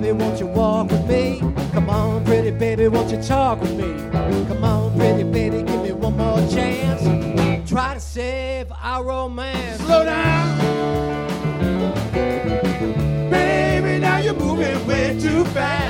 baby, won't you walk with me? Come on, pretty baby, won't you talk with me? Come on, pretty baby, give me one more chance. Try to save our romance. Slow down. Baby, now you're moving way too fast.